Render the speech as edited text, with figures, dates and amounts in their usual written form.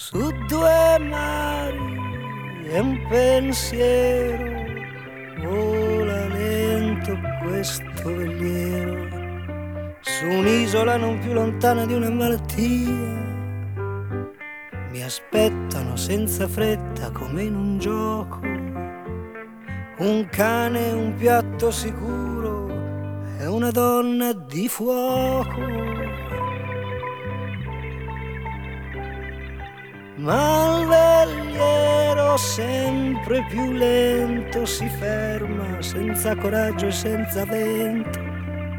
su due mari e un pensiero vola lento questo veliero su un'isola non più lontana di una malattia. Mi aspettano senza fretta come in un gioco, un cane, un piatto sicuro e una donna di fuoco. Ma il veliero sempre più lento si ferma, senza coraggio e senza vento,